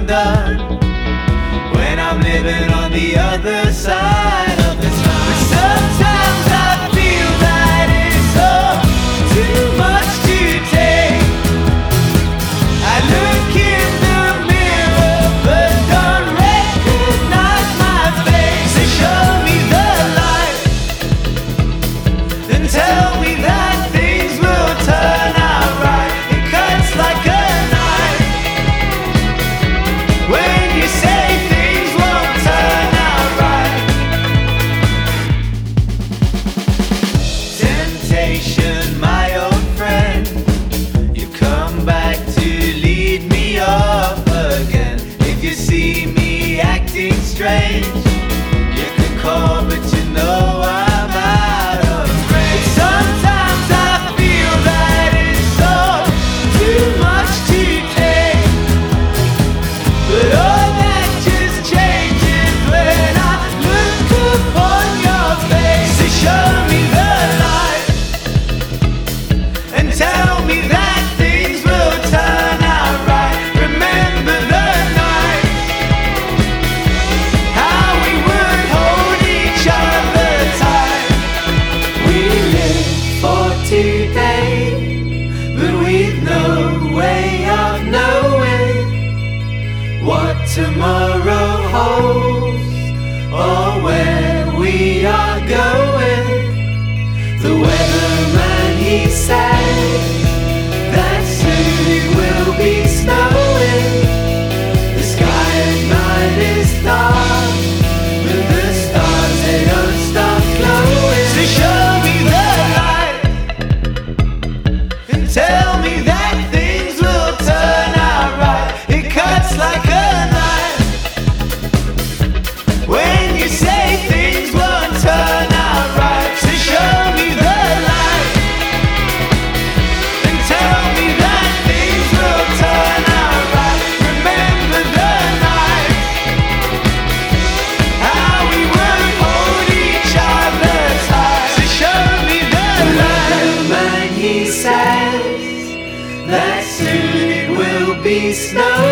undone when I'm living on the other side of the sun. But sometimes I feel that it's all too much to take. I look in the mirror but don't recognize my face. So show me the light and tell me that things will turn out right. It cuts like a knife when you say things won't turn out right. Temptation, my old friend, you come back to lead me up again. If you see me acting strange, you can call, but you know I'm out of range. Sometimes I feel that it's all too much to take, but all that just changes when I look upon your face. So show me the light and tell me that things will turn out right. Remember the night, how we would hold each other tight. We live for today, but we've no way of knowing what tomorrow holds or where we are going. The weatherman, he said that soon it will be snowing. The sky at night is dark, but the stars, they don't stop glowing. So show me the light and tell me that things will turn out right. It cuts like a knife when you say things won't turn out right. So show me the light and tell me that things will turn out right. Remember the night, how we would hold each other tight. So show me the light. Man, he says that soon it will be snow.